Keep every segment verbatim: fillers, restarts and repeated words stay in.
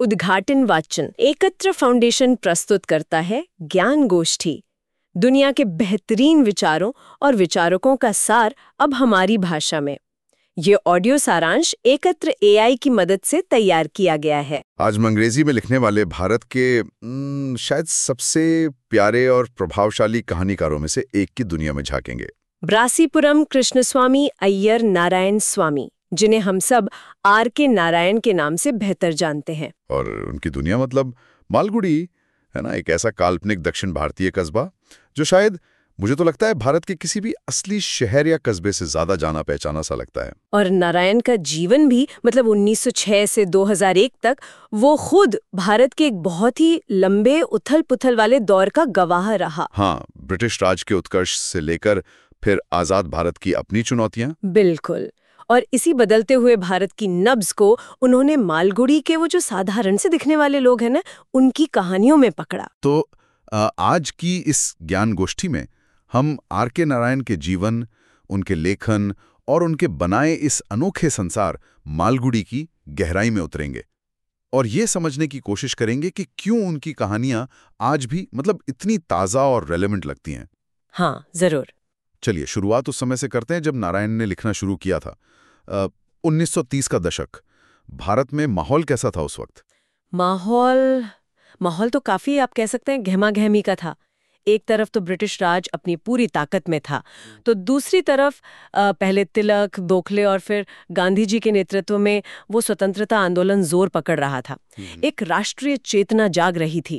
उद्घाटन वाचन एकत्र फाउंडेशन प्रस्तुत करता है ज्ञान गोष्ठी, दुनिया के बेहतरीन विचारों और विचारकों का सार अब हमारी भाषा में। ये ऑडियो सारांश एकत्र एआई की मदद से तैयार किया गया है। आज हम अंग्रेजी में लिखने वाले भारत के न, शायद सबसे प्यारे और प्रभावशाली कहानीकारों में से एक की दुनिया में झांकेंगे। ब्रासीपुरम कृष्णस्वामी अय्यर नारायण स्वामी, जिन्हें हम सब आर के नारायण के नाम से बेहतर जानते हैं। और उनकी दुनिया मतलब मालगुडी है ना, एक ऐसा काल्पनिक दक्षिण भारतीय कस्बा जो शायद मुझे तो लगता है भारत के किसी भी असली शहर या कस्बे से ज्यादा जाना पहचाना सा लगता है। और नारायण का जीवन भी मतलब उन्नीस सौ छह से दो हज़ार एक तक वो खुद भारत के एक बहुत ही लंबे उथल पुथल वाले दौर का गवाह रहा। हाँ, ब्रिटिश राज के उत्कर्ष से लेकर फिर आजाद भारत की अपनी चुनौतियां। बिल्कुल। और इसी बदलते हुए भारत की नब्ज को उन्होंने मालगुडी के वो जो साधारण से दिखने वाले लोग हैं ना, उनकी कहानियों में पकड़ा। तो आज की इस ज्ञान गोष्ठी में हम आर के नारायण के जीवन, उनके लेखन और उनके बनाए इस अनोखे संसार मालगुडी की गहराई में उतरेंगे और ये समझने की कोशिश करेंगे कि क्यों उनकी कहानियां आज भी मतलब इतनी ताज़ा और रेलेवेंट लगती हैं। हाँ, जरूर। चलिए शुरुआत उस समय से करते हैं जब नारायण ने लिखना शुरू किया था। उन्नीस सौ तीस का दशक, भारत में माहौल कैसा था उस वक्त? माहौल माहौल तो काफी, आप कह सकते हैं, गहमा गहमी का था। एक तरफ तो ब्रिटिश राज अपनी पूरी ताकत में था, तो दूसरी तरफ पहले तिलक, गोखले और फिर गांधी जी के नेतृत्व में वो स्वतंत्रता आंदोलन जोर पकड़ रहा था। एक राष्ट्रीय चेतना जाग रही थी।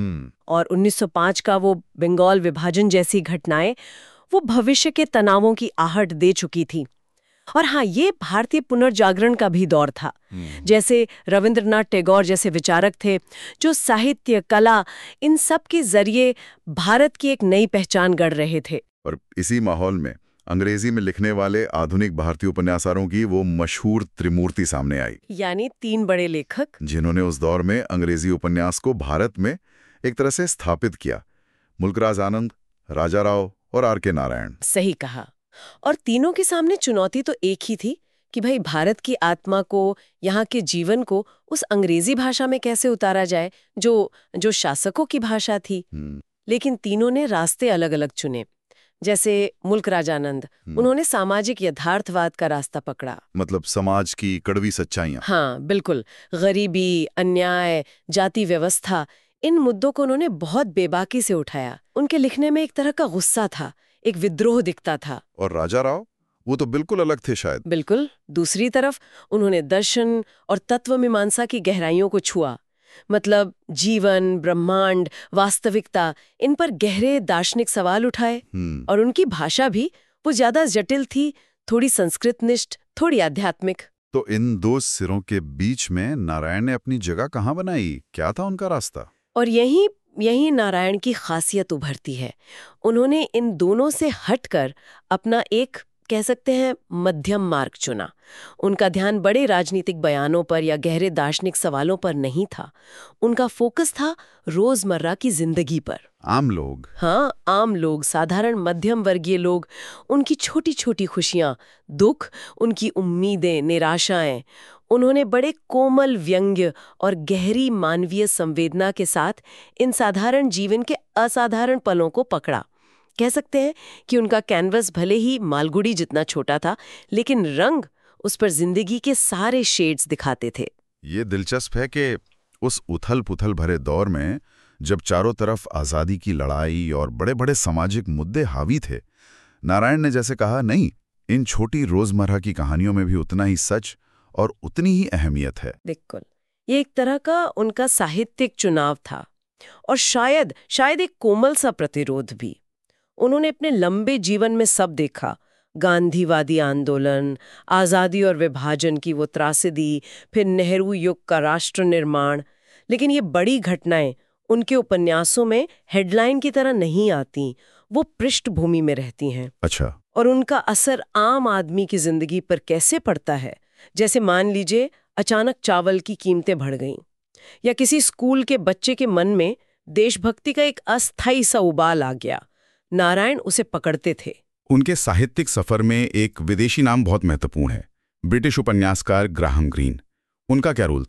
और उन्नीस सौ पाँच का वो बंगाल विभाजन जैसी घटनाएं वो भविष्य के तनावों की आहट दे चुकी थी। और हाँ, ये भारतीय पुनर्जागरण का भी दौर था। जैसे रविंद्रनाथ टैगोर जैसे विचारक थे जो साहित्य, कला, इन सब के जरिए भारत की एक नई पहचान गढ़ रहे थे। और इसी माहौल में अंग्रेजी में लिखने वाले आधुनिक भारतीय उपन्यासकारों की वो मशहूर त्रिमूर्ति सामने आई, यानी तीन बड़े लेखक जिन्होंने उस दौर में अंग्रेजी उपन्यास को भारत में एक तरह से स्थापित किया। मुल्कराज आनंद, राजा राव और आर के नारायण। सही कहा। और तीनों के सामने चुनौती तो एक ही थी कि भाई भारत की आत्मा को, यहाँ के जीवन को उस अंग्रेजी भाषा में कैसे उतारा जाए जो जो शासकों की भाषा थी। लेकिन तीनों ने रास्ते अलग अलग चुने। जैसे मुल्कराज आनंद, उन्होंने सामाजिक यथार्थवाद का रास्ता पकड़ा, मतलब समाज की कड़वी सच्चाइयां। हाँ बिल्कुल, गरीबी, अन्याय, जाति व्यवस्था, इन मुद्दों को उन्होंने बहुत बेबाकी से उठाया। उनके लिखने में एक तरह का गुस्सा था, एक विद्रोह दिखता था। और राजा राव, वो तो बिल्कुल अलग थे शायद। बिल्कुल। दूसरी तरफ उन्होंने दर्शन और तत्व मीमांसा की गहराइयों को छुआ, मतलब जीवन, ब्रह्मांड, वास्तविकता, इन पर गहरे दार्शनिक सवाल उठाए। और उनकी भाषा भी वो ज्यादा जटिल थी, थोड़ी संस्कृतनिष्ठ, थोड़ी आध्यात्मिक। तो इन दो सिरों के बीच में नारायण ने अपनी जगह कहाँ बनाई? क्या था उनका रास्ता? और यही यही नारायण की खासियत उभरती है। उन्होंने इन दोनों से हटकर अपना एक, कह सकते हैं, मध्यम मार्ग चुना। उनका ध्यान बड़े राजनीतिक बयानों पर या गहरे दार्शनिक सवालों पर नहीं था। उनका फोकस था रोजमर्रा की जिंदगी पर। आम लोग। हाँ, आम लोग, साधारण मध्यम वर्गीय लोग, उनकी छोटी छोटी खुशियां, दुख, उनकी उम्मीदें, निराशाएं। उन्होंने बड़े कोमल व्यंग्य और गहरी मानवीय संवेदना के साथ इन साधारण जीवन के असाधारण पलों को पकड़ा। कह सकते हैं कि उनका कैनवस भले ही मालगुडी जितना छोटा था, लेकिन रंग उस पर जिंदगी के सारे शेड्स दिखाते थे। ये दिलचस्प है कि उस उथल पुथल भरे दौर में जब चारों तरफ आज़ादी की लड़ाई और बड़े बड़े सामाजिक मुद्दे हावी थे, नारायण ने जैसे कहा, नहीं, इन छोटी रोजमर्रा की कहानियों में भी उतना ही सच और उतनी ही अहमियत है। बिल्कुल, ये एक तरह का उनका साहित्यिक चुनाव था और शायद शायद एक कोमल सा प्रतिरोध भी। उन्होंने अपने लंबे जीवन में सब देखा, गांधीवादी आंदोलन, आज़ादी और विभाजन की वो त्रासदी, फिर नेहरू युग का राष्ट्र निर्माण। लेकिन ये बड़ी घटनाएं उनके उपन्यासों में हेडलाइन की तरह नहीं आती, वो पृष्ठभूमि में रहती हैं। अच्छा। और उनका असर आम आदमी की जिंदगी पर कैसे पड़ता है, जैसे मान लीजिए अचानक चावल की कीमतें बढ़ गईं, या किसी स्कूल के बच्चे के मन में देशभक्ति का एक अस्थायी सा उबाल आ गया, नारायण उसे पकड़ते थे। उनके साहित्यिक सफर में एक विदेशी नाम बहुत महत्वपूर्ण है, ब्रिटिश उपन्यासकार ग्राहम ग्रीन। उनका क्या रोल था?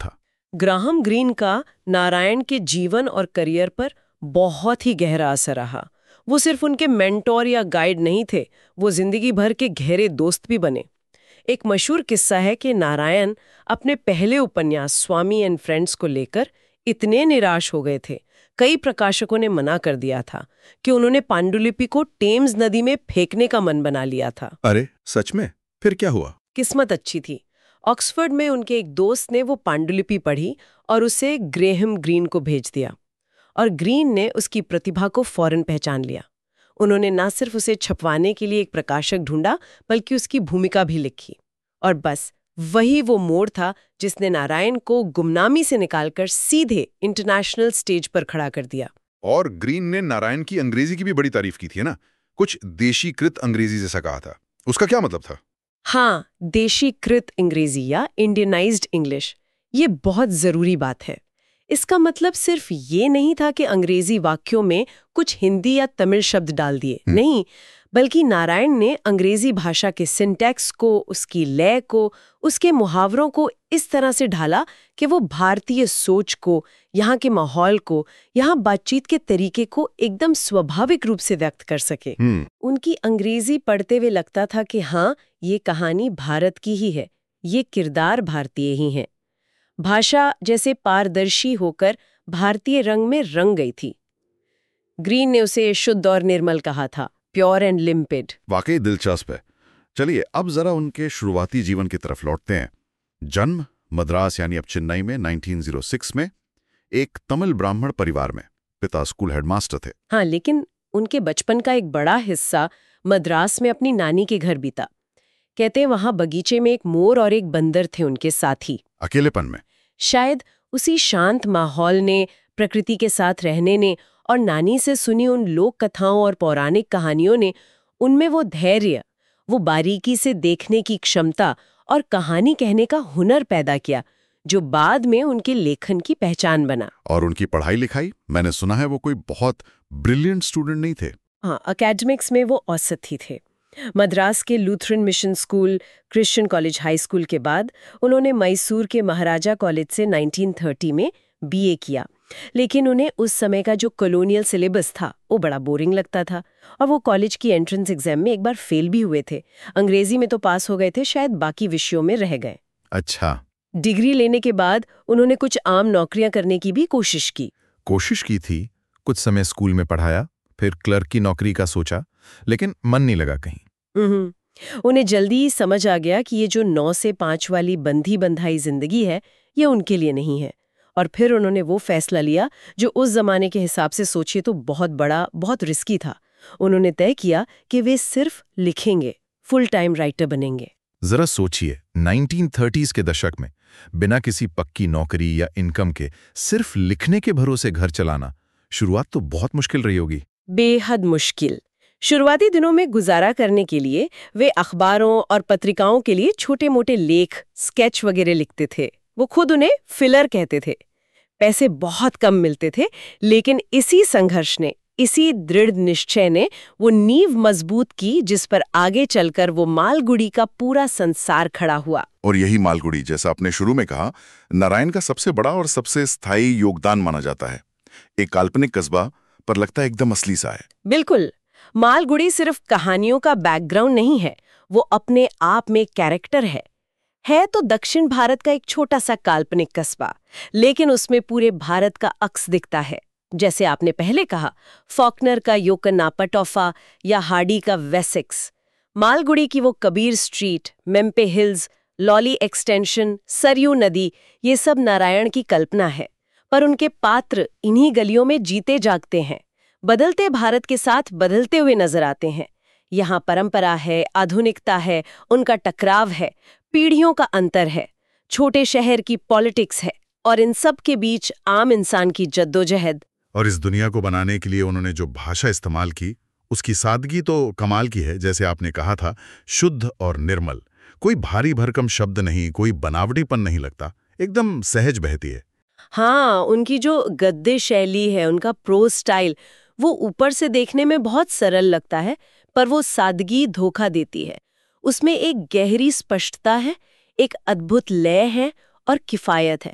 ग्राहम ग्रीन का नारायण के जीवन और करियर पर बहुत ही गहरा असर रहा। वो सिर्फ उनके मेंटोर या गाइड नहीं थे, वो जिंदगी भर के गहरे दोस्त भी बने। एक मशहूर किस्सा है कि नारायण अपने पहले उपन्यास स्वामी एंड फ्रेंड्स को लेकर इतने निराश हो गए थे, कई प्रकाशकों ने मना कर दिया था कि उन्होंने पांडुलिपि को टेम्स नदी में फेंकने का मन बना लिया था। अरे सच में? फिर क्या हुआ? किस्मत अच्छी थी। ऑक्सफोर्ड में उनके एक दोस्त ने वो पांडुलिपि पढ़ी और उसे ग्रेहम ग्रीन को भेज दिया, और ग्रीन ने उसकी प्रतिभा को फौरन पहचान लिया। उन्होंने ना सिर्फ उसे छपवाने के लिए एक प्रकाशक ढूंढा, बल्कि उसकी भूमिका भी लिखी। और बस वही वो मोड़ था जिसने नारायण को गुमनामी से निकालकर सीधे इंटरनेशनल स्टेज पर खड़ा कर दिया। और ग्रीन ने नारायण की अंग्रेजी की भी बड़ी तारीफ की थी ना, कुछ देशीकृत अंग्रेजी जैसा कहा था। उसका क्या मतलब था? हाँ, देशीकृत अंग्रेजी या इंडियनाइज्ड इंग्लिश, ये बहुत जरूरी बात है। इसका मतलब सिर्फ ये नहीं था कि अंग्रेजी वाक्यों में कुछ हिंदी या तमिल शब्द डाल दिए, नहीं, बल्कि नारायण ने अंग्रेजी भाषा के सिंटैक्स को, उसकी लय को, उसके मुहावरों को इस तरह से ढाला कि वो भारतीय सोच को, यहाँ के माहौल को, यहाँ बातचीत के तरीके को एकदम स्वाभाविक रूप से व्यक्त कर सके। उनकी अंग्रेजी पढ़ते हुए लगता था कि हाँ, ये कहानी भारत की ही है, ये किरदार भारतीय ही हैं। भाषा जैसे पारदर्शी होकर भारतीय रंग में रंग गई थी। ग्रीन ने उसे शुद्ध और निर्मल कहा था, प्योर एंड लिम्पिड। वाकई दिलचस्प है। चलिए अब जरा उनके शुरुआती जीवन की तरफ लौटते हैं। जन्म मद्रास यानी अब चेन्नई में नाइनटीन ओ सिक्स में, एक तमिल ब्राह्मण परिवार में। पिता स्कूल हेडमास्टर थे। हाँ, लेकिन उनके बचपन का एक बड़ा हिस्सा मद्रास में अपनी नानी के घर बीता। कहते हैं वहां बगीचे में एक मोर और एक बंदर थे उनके साथी। अकेलेपन में शायद उसी शांत माहौल ने, प्रकृति के साथ रहने ने और नानी से सुनी उन लोक कथाओं और पौराणिक कहानियों ने उनमें वो धैर्य, वो बारीकी से देखने की क्षमता और कहानी कहने का हुनर पैदा किया, जो बाद में उनके लेखन की पहचान बना। और उनकी पढ़ाई लिखाई, मैंने सुना है वो कोई बहुत ब्रिलियंट स्टूडेंट नहीं थे। हाँ, एकेडमिक्स में वो औसत ही थे। मद्रास के Lutheran mission school, Christian college high school के बाद उन्होंने मैसूर के महाराजा कॉलेज से नाइनटीन थर्टी में बीए किया। लेकिन उन्हें उस समय का जो कॉलोनियल सिलेबस था वो बड़ा बोरिंग लगता था, और वो कॉलेज की एंट्रेंस एग्जाम में एक बार फेल भी हुए थे। अंग्रेजी में तो पास हो गए थे, शायद बाकी विषयों में रह गए। अच्छा। डिग्री लेने के बाद उन्होंने कुछ आम नौकरियां करने की भी कोशिश की। कोशिश की थी, कुछ समय स्कूल में पढ़ाया, फिर क्लर्क की नौकरी का सोचा, लेकिन मन नहीं लगा कहीं। उन्हें जल्दी ही समझ आ गया कि ये जो नौ से पांच वाली बंधी बंधाई जिंदगी है, ये उनके लिए नहीं है। और फिर उन्होंने वो फैसला लिया जो उस जमाने के हिसाब से सोचिए तो बहुत बड़ा, बहुत रिस्की था। उन्होंने तय किया कि वे सिर्फ लिखेंगे, फुल टाइम राइटर बनेंगे। जरा सोचिए, नाइनटीन थर्टीज़ के दशक में बिना किसी पक्की नौकरी या इनकम के सिर्फ लिखने के भरोसे घर चलाना, शुरुआत तो बहुत मुश्किल रही होगी। बेहद मुश्किल। शुरुआती दिनों में गुजारा करने के लिए वे अखबारों और पत्रिकाओं के लिए छोटे मोटे लेख, स्केच वगैरह लिखते थे। वो खुद उन्हें फिलर कहते थे। पैसे बहुत कम मिलते थे, लेकिन इसी संघर्ष ने, इसी दृढ़ निश्चय ने वो नींव मजबूत की जिस पर आगे चलकर वो मालगुडी का पूरा संसार खड़ा हुआ। और यही मालगुडी, जैसा आपने शुरू में कहा, नारायण का सबसे बड़ा और सबसे स्थायी योगदान माना जाता है। एक काल्पनिक कस्बा, पर लगता है एकदम असली सा है। बिल्कुल। मालगुडी सिर्फ कहानियों का बैकग्राउंड नहीं है, वो अपने आप में कैरेक्टर है। है तो दक्षिण भारत का एक छोटा सा काल्पनिक कस्बा, लेकिन उसमें पूरे भारत का अक्स दिखता है। जैसे आपने पहले कहा, फॉकनर का योकनापाटोफा या हार्डी का वेसेक्स। मालगुडी की वो Kabir street, Mempi hills, Lawley extension, Sarayu नदी, ये सब नारायण की कल्पना है। पर उनके पात्र इन्हीं गलियों में जीते जागते हैं, बदलते भारत के साथ बदलते हुए नजर आते हैं। यहाँ परंपरा है, आधुनिकता है, उनका टकराव है, पीढ़ियों का अंतर है, छोटे शहर की पॉलिटिक्स है, और इन सब के बीच आम इंसान की जद्दोजहद। और इस दुनिया को बनाने के लिए उन्होंने जो भाषा इस्तेमाल की, उसकी सादगी तो कमाल की है। जैसे आपने कहा था, शुद्ध और निर्मल, कोई भारी भरकम शब्द नहीं, कोई बनावटीपन नहीं लगता, एकदम सहज बहती है। हाँ, उनकी जो गद्य शैली है, उनका प्रोज स्टाइल, वो ऊपर से देखने में बहुत सरल लगता है, पर वो सादगी धोखा देती है। उसमें एक गहरी स्पष्टता है, एक अद्भुत लय है और किफायत है।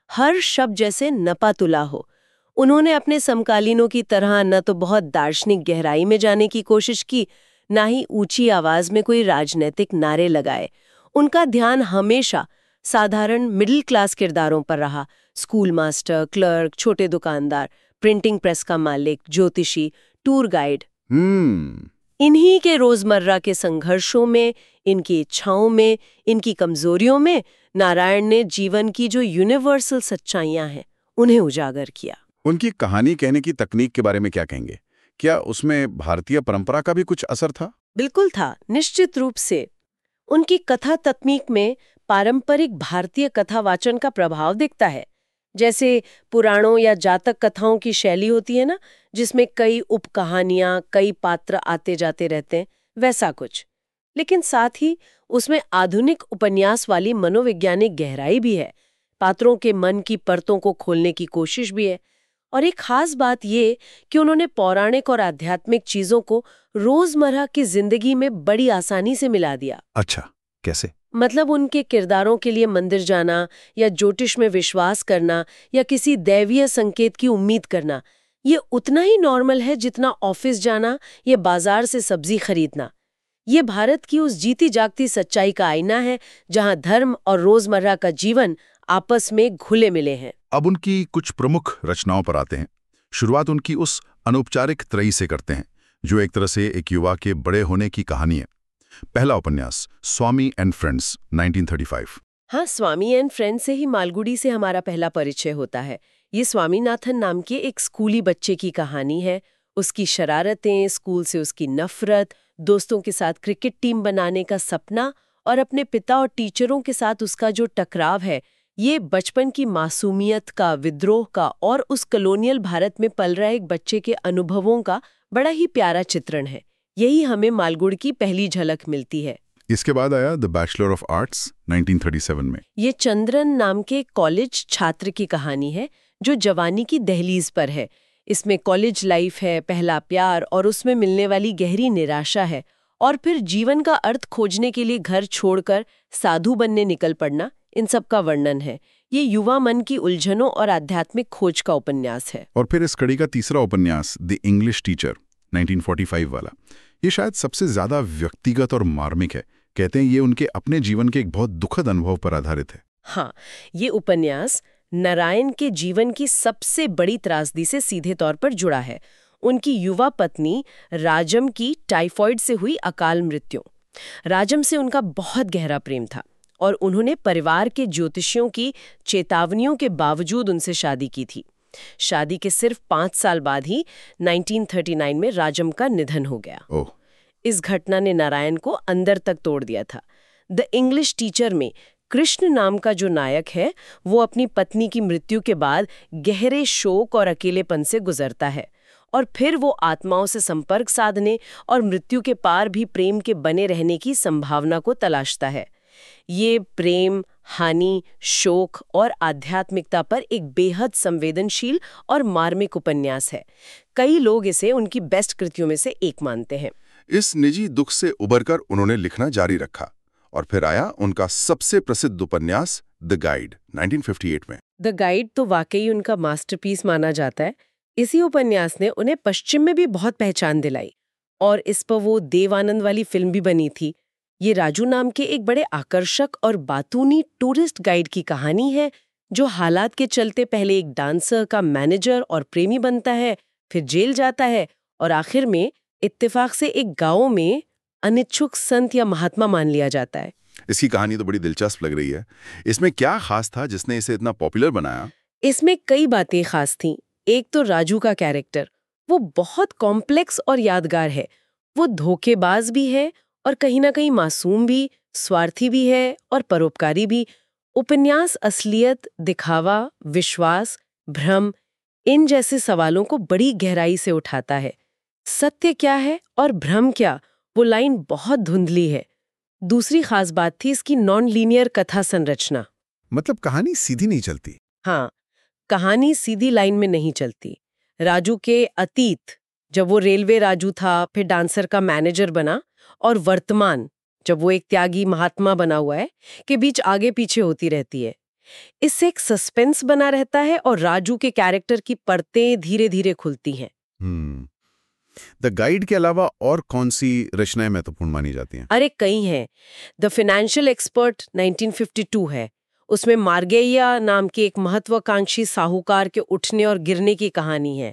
हर शब्द जैसे नपा तुला हो। उन्होंने अपने समकालीनों की तरह न तो बहुत दार्शनिक गहराई में जाने की कोशिश की, ना ही ऊंची आवाज में कोई राजनीतिक नारे लगाए। उनका ध्यान हमेशा साधारण मिडिल क्लास किरदारों पर रहा। स्कूल मास्टर, क्लर्क, छोटे दुकानदार, प्रिंटिंग प्रेस का मालिक, ज्योतिषी, टूर गाइड। हम्म इन्हीं के रोजमर्रा के संघर्षों में, इनकी इच्छाओं में, इनकी कमजोरियों में नारायण ने जीवन की जो यूनिवर्सल सच्चाइयां हैं उन्हें उजागर किया। उनकी कहानी कहने की तकनीक के बारे में क्या कहेंगे? क्या उसमें भारतीय परंपरा का भी कुछ असर था? बिल्कुल था, निश्चित रूप से। उनकी कथा तकनीक में पारंपरिक भारतीय कथा वाचन का प्रभाव दिखता है। जैसे पुराणों या जातक कथाओं की शैली होती है ना, जिसमें कई उपकहानियां, कई पात्र आते जाते रहते हैं, वैसा कुछ। लेकिन साथ ही उसमें आधुनिक उपन्यास वाली मनोवैज्ञानिक गहराई भी है। पात्रों के मन की परतों को खोलने की कोशिश भी है। और एक खास बात ये कि उन्होंने पौराणिक और आध्यात्मिक चीजों को रोजमर्रा की जिंदगी में बड़ी आसानी से मिला दिया। अच्छा, कैसे? मतलब उनके किरदारों के लिए मंदिर जाना या ज्योतिष में विश्वास करना या किसी दैवीय संकेत की उम्मीद करना, ये उतना ही नॉर्मल है जितना ऑफिस जाना या बाजार से सब्जी खरीदना। ये भारत की उस जीती जागती सच्चाई का आईना है जहां धर्म और रोजमर्रा का जीवन आपस में घुले मिले हैं। अब उनकी कुछ प्रमुख रचनाओं पर आते हैं। शुरुआत उनकी उस अनौपचारिक त्रयी से करते हैं, जो एक तरह से एक युवा के बड़े होने की कहानी है। पहला उपन्यास Swami and friends nineteen thirty five. हाँ, स्वामी एंड फ्रेंड्स से ही मालगुडी से हमारा पहला परिचय होता है। ये स्वामीनाथन नाम के एक स्कूली बच्चे की कहानी है। उसकी शरारतें, स्कूल से उसकी नफरत, दोस्तों के साथ क्रिकेट टीम बनाने का सपना और अपने पिता और टीचरों के साथ उसका जो टकराव है, ये बचपन की मासूमियत का, विद्रोह का और उस कॉलोनियल भारत में पल रहे एक बच्चे के अनुभवों का बड़ा ही प्यारा चित्रण है। यही हमें मालगुडी की पहली झलक मिलती है। इसके बाद आया the bachelor of arts nineteen thirty seven में। ये चंद्रन नाम के कॉलेज छात्र की कहानी है जो जवानी की दहलीज पर है। इसमें कॉलेज लाइफ है, पहला प्यार और उसमें मिलने वाली गहरी निराशा है, और फिर जीवन का अर्थ खोजने के लिए घर छोड़कर साधु बनने निकल पड़ना, इन सब का वर्णन है। ये युवा मन की उलझनों और आध्यात्मिक खोज का उपन्यास है। और फिर इस कड़ी का तीसरा उपन्यास the English teacher nineteen forty five वाला। ये शायद सबसे ज्यादा व्यक्तिगत और मार्मिक है। कहते हैं ये उनके अपने जीवन के एक बहुत दुखद अनुभव पर आधारित है। हाँ, ये उपन्यास नारायण के जीवन की सबसे बड़ी त्रासदी से सीधे तौर पर जुड़ा है। उनकी युवा पत्नी राजम की टाइफॉइड से हुई अकाल मृत्यु। राजम से उनका बहुत गहरा प्रेम था और उन्होंने परिवार के ज्योतिषियों की चेतावनियों के बावजूद उनसे शादी की थी। शादी के सिर्फ पांच साल बाद ही नाइनटीन थर्टी नाइन में राजम का निधन हो गया। ओह। इस घटना ने नारायण को अंदर तक तोड़ दिया था। द इंग्लिश टीचर में कृष्ण नाम का जो नायक है, वो अपनी पत्नी की मृत्यु के बाद गहरे शोक और अकेलेपन से गुजरता है, और फिर वो आत्माओं से संपर्क साधने और मृत्यु के पार भी प्रेम के बने रहने की संभावना को तलाशता है। ये प्रेम, हानि, शोक और आध्यात्मिकता पर एक बेहद संवेदनशील और मार्मिक उपन्यास है। कई लोग इसे उनकी बेस्ट कृतियों में से एक मानते हैं। इस निजी दुख से उबरकर उन्होंने लिखना जारी रखा और फिर आया उनका सबसे प्रसिद्ध उपन्यास the guide nineteen fifty eight में। द गाइड तो वाकई उनका मास्टरपीस माना जाता है। इसी उपन्यास ने उन्हें पश्चिम में भी बहुत पहचान दिलाई और इस पर वो देव आनंद वाली फिल्म भी बनी थी। ये राजू नाम के एक बड़े आकर्षक और बातूनी टूरिस्ट गाइड की कहानी है, जो हालात के चलते पहले एक डांसर का मैनेजर और प्रेमी बनता है, फिर जेल जाता है और आखिर में इत्तेफाक से एक गांव में अनिच्छुक संत या महात्मा मान लिया जाता है। इसकी कहानी तो बड़ी दिलचस्प लग रही है। इसमें क्या खास था जिसने इसे इतना पॉपुलर बनाया? इसमें कई बातें खास थीं। एक तो राजू का कैरेक्टर, वो बहुत कॉम्प्लेक्स और यादगार है। वो धोखेबाज भी है और कहीं ना कहीं मासूम भी, स्वार्थी भी है और परोपकारी भी। उपन्यास असलियत, दिखावा, विश्वास, भ्रम, इन जैसे सवालों को बड़ी गहराई से उठाता है। सत्य क्या है और भ्रम क्या, वो लाइन बहुत धुंधली है। दूसरी खास बात थी इसकी नॉन लीनियर कथा संरचना। मतलब कहानी सीधी नहीं चलती। हाँ, कहानी सीधी लाइन में नहीं चलती। राजू के अतीत, जब वो रेलवे राजू था, फिर डांसर का मैनेजर बना, और वर्तमान, जब वो एक त्यागी महात्मा बना हुआ है, के बीच आगे पीछे होती रहती है। इससे एक सस्पेंस बना रहता है और राजू के कैरेक्टर की परतें धीरे धीरे खुलती हैं। हम्म द गाइड के अलावा और कौन सी रचनाएं महत्वपूर्ण मानी जाती हैं? अरे कई हैं। The financial expert nineteen fifty two है। उसमें मार्गेया नाम के एक महत्वाकांक्षी साहूकार के उठने और गिरने की कहानी है।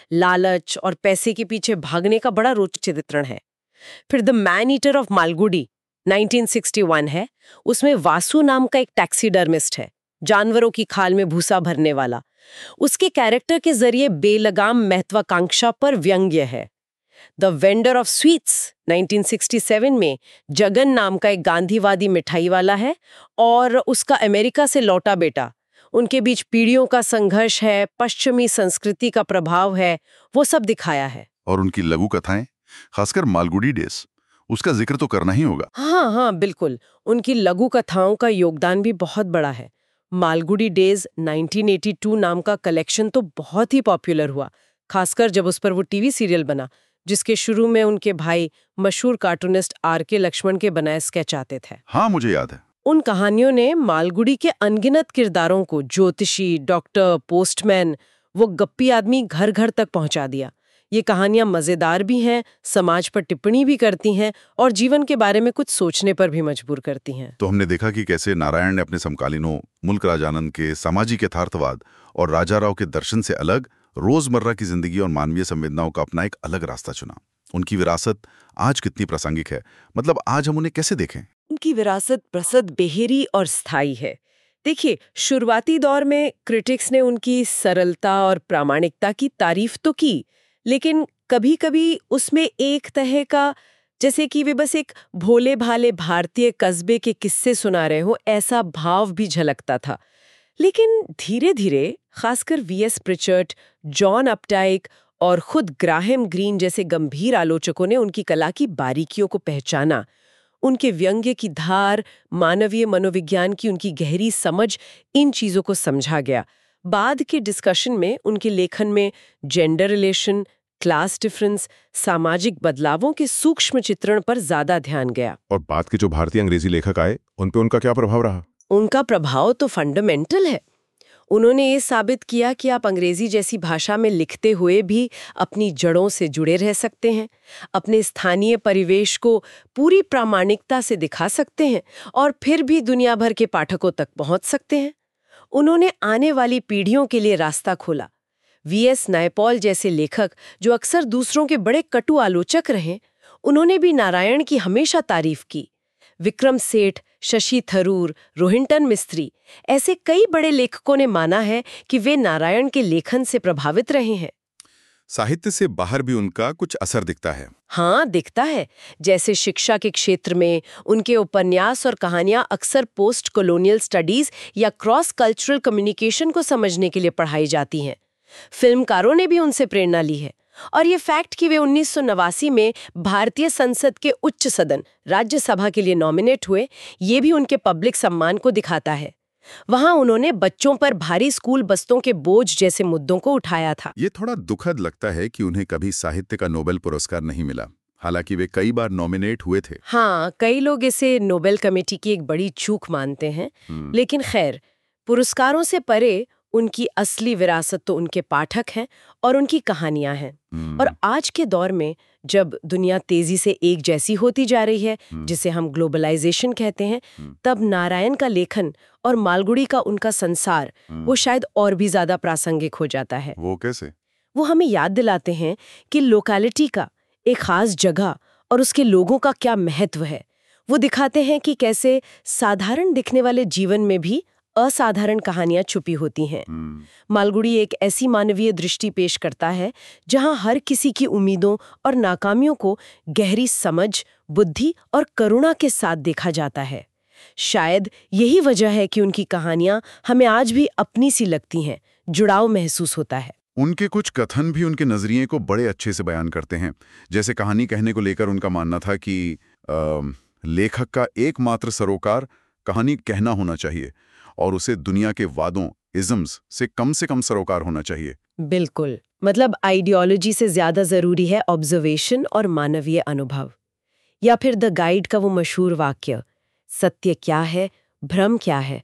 लालच और पैसे के पीछे भागने का बड़ा रोचक चित्रण है। फिर the man eater of Malgudi nineteen sixty one है। उसमें वासु नाम का एक टैक्सीडर्मिस्ट है, जानवरों की खाल में भूसा भरने वाला। उसके कैरेक्टर के जरिए बेलगाम महत्वाकांक्षा पर व्यंग्य है। The vendor of sweets nineteen sixty seven में जगन नाम का एक गांधीवादी मिठाई वाला है और उसका अमेरिका से लौटा बेटा। उनके बीच पीढ़ियों का संघर्ष है, पश्चिमी संस्कृति का प्रभाव है, वो सब दिखाया है। और उनकी लघु कथाएं, खासकर मालगुडी डेज, उसका जिक्र तो करना ही होगा। हाँ हाँ बिल्कुल, उनकी लघु कथाओं का योगदान भी बहुत बड़ा है। Malgudi days nineteen eighty two नाम का कलेक्शन तो बहुत ही पॉपुलर हुआ, खासकर जब उस पर वो टीवी सीरियल बना, जिसके शुरू में उनके भाई मशहूर कार्टूनिस्ट आर के लक्ष्मण के बनाए स्केच आते थे। हाँ, मुझे याद है। उन कहानियों ने मालगुडी के अनगिनत किरदारों को, ज्योतिषी, डॉक्टर, पोस्टमैन, वो गप्पी आदमी, घर घर तक पहुंचा दिया। ये कहानियां मजेदार भी हैं, समाज पर टिप्पणी भी करती हैं और जीवन के बारे में कुछ सोचने पर भी मजबूर करती हैं। तो हमने देखा कि कैसे नारायण ने अपने समकालीनों मुल्क राजानंद के सामाजिक यथार्थवाद और राजा राव के दर्शन से अलग रोजमर्रा की जिंदगी और मानवीय संवेदनाओं का अपना एक अलग रास्ता चुना। उनकी विरासत आज कितनी प्रासंगिक है, मतलब आज हम उन्हें कैसे देखें? उनकी विरासत प्रसद, बेहरी और स्थायी है। देखिए, शुरुआती दौर में क्रिटिक्स ने उनकी सरलता और प्रामाणिकता की तारीफ तो की, लेकिन कभी-कभी उसमें एक तरह का, जैसे कि वे बस एक भोले भाले भारतीय कस्बे के किस्से सुना रहे हो, ऐसा भाव भी झलकता था। लेकिन धीरे धीरे खासकर V S Pritchett, John Updike और खुद ग्राहम ग्रीन जैसे गंभीर आलोचकों ने उनकी कला की बारीकियों को पहचाना। उनके व्यंग्य की धार, मानवीय मनोविज्ञान की उनकी गहरी समझ, इन चीजों को समझा गया। बाद के डिस्कशन में उनके लेखन में जेंडर रिलेशन, क्लास डिफरेंस, सामाजिक बदलावों के सूक्ष्म चित्रण पर ज्यादा ध्यान गया। और बाद के जो भारतीय अंग्रेजी लेखक आए, उन पे उनका क्या प्रभाव रहा? उनका प्रभाव तो फंडामेंटल है। उन्होंने ये साबित किया कि आप अंग्रेजी जैसी भाषा में लिखते हुए भी अपनी जड़ों से जुड़े रह सकते हैं, अपने स्थानीय परिवेश को पूरी प्रामाणिकता से दिखा सकते हैं और फिर भी दुनिया भर के पाठकों तक पहुंच सकते हैं। उन्होंने आने वाली पीढ़ियों के लिए रास्ता खोला। वी एस नायपॉल जैसे लेखक, जो अक्सर दूसरों के बड़े कटु आलोचक रहे, उन्होंने भी नारायण की हमेशा तारीफ की। विक्रम सेठ, शशि थरूर, रोहिंटन मिस्त्री, ऐसे कई बड़े लेखकों ने माना है कि वे नारायण के लेखन से प्रभावित रहे हैं। साहित्य से बाहर भी उनका कुछ असर दिखता है। हाँ, दिखता है। जैसे शिक्षा के क्षेत्र में उनके उपन्यास और कहानियां अक्सर पोस्ट कॉलोनियल स्टडीज या क्रॉस कल्चरल कम्युनिकेशन को समझने के लिए पढ़ाई जाती हैं। फिल्मकारों ने भी उनसे प्रेरणा ली है। और ये फैक्ट कि वे उन्नीस सौ नवासी में भारतीय संसद के उच्च सदन राज्यसभा के लिए नॉमिनेट हुए, ये भी उनके पब्लिक सम्मान को दिखाता है। वहां उन्होंने बच्चों पर भारी स्कूल बस्तों के बोझ जैसे मुद्दों को उठाया था। ये थोड़ा दुखद लगता है कि उन्हें कभी साहित्य का नोबेल पुरस्कार नहीं मिला, हालांकि वे कई बार नॉमिनेट हुए थे। हाँ, कई लोग इसे नोबेल कमेटी की एक बड़ी चूक मानते हैं, लेकिन खैर, पुरस्कारों से परे उनकी असली विरासत तो उनके पाठक हैं और उनकी कहानियां हैं। और आज के दौर में जब दुनिया तेजी से एक जैसी होती जा रही है, जिसे हम ग्लोबलाइजेशन कहते हैं, तब नारायण का लेखन और मालगुडी का उनका संसार वो शायद और भी ज्यादा प्रासंगिक हो जाता है। वो कैसे? वो हमें याद दिलाते हैं कि लोकेलिटी का, एक खास जगह और उसके लोगों का क्या महत्व है। वो दिखाते हैं कि कैसे साधारण दिखने वाले जीवन में भी असाधारण कहानियां छुपी होती हैं। मालगुडी एक ऐसी मानवीय दृष्टि पेश करता है जहां हर किसी की उम्मीदों और नाकामियों को गहरी समझ, बुद्धि और करुणा के साथ देखा जाता है। शायद यही वजह है कि उनकी कहानियां हमें आज भी अपनी सी लगती हैं, जुड़ाव महसूस होता है। उनके कुछ कथन भी उनके नजरिए को बड़े अच्छे से बयान करते हैं। जैसे कहानी कहने को लेकर उनका मानना था कि आ, लेखक का एकमात्र सरोकार कहानी कहना होना चाहिए और उसे दुनिया के वादों, इज़म्स से कम से कम सरोकार होना चाहिए। बिल्कुल, मतलब आइडियोलॉजी से ज्यादा जरूरी है ऑब्जर्वेशन और मानवीय अनुभव। या फिर द गाइड का वो मशहूर वाक्य, सत्य क्या है, भ्रम क्या है,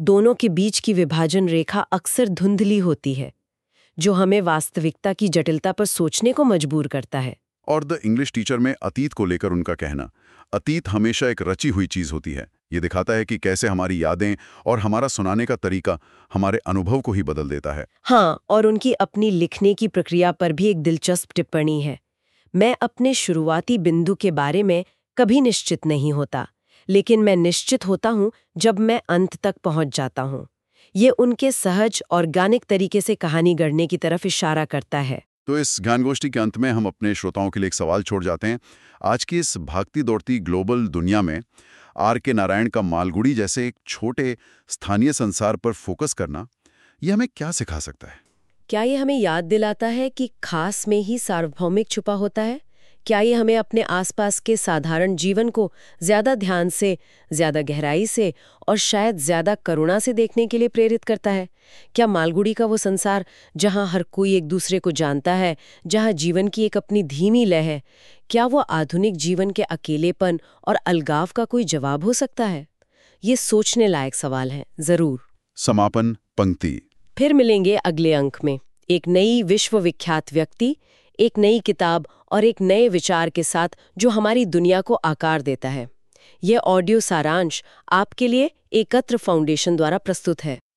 दोनों के बीच की विभाजन रेखा अक्सर धुंधली होती है, जो हमें वास्तविकता की जटिलता पर सोचने को मजबूर करता है। और द इंग्लिश टीचर में अतीत को लेकर उनका कहना, अतीत हमेशा एक रची हुई चीज होती है। ये दिखाता है कि कैसे हमारी यादें और हमारा सुनाने का तरीका हमारे अनुभव को ही बदल देता है। हाँ, और उनकी अपनी लिखने की प्रक्रिया पर भी एक दिलचस्प टिप्पणी है। मैं अपने शुरुआती बिंदु के बारे में कभी निश्चित नहीं होता, लेकिन मैं निश्चित होता हूँ जब मैं अंत तक पहुँच जाता हूँ। ये उनके सहज ऑर्गेनिक तरीके से कहानी गढ़ने की तरफ इशारा करता है। तो इस ज्ञानगोष्ठी के अंत में हम अपने श्रोताओं के लिए एक सवाल छोड़ जाते हैं। आज की इस भागती दौड़ती ग्लोबल दुनिया में आर के नारायण का मालगुडी जैसे एक छोटे स्थानीय संसार पर फोकस करना, ये हमें क्या सिखा सकता है? क्या ये हमें याद दिलाता है कि खास में ही सार्वभौमिक छुपा होता है? क्या ये हमें अपने आसपास के साधारण जीवन को ज्यादा ध्यान से, ज्यादा गहराई से और शायद ज्यादा करुणा से देखने के लिए प्रेरित करता है? क्या मालगुडी का वो संसार जहां हर कोई एक दूसरे को जानता है, जहां जीवन की एक अपनी धीमी लय है, क्या वो आधुनिक जीवन के अकेलेपन और अलगाव का कोई जवाब हो सकता है? ये सोचने लायक सवाल है, जरूर। समापन पंक्ति। फिर मिलेंगे अगले अंक में एक नई विश्वविख्यात व्यक्ति, एक नई किताब और एक नए विचार के साथ जो हमारी दुनिया को आकार देता है। यह ऑडियो सारांश आपके लिए एकत्र फाउंडेशन द्वारा प्रस्तुत है।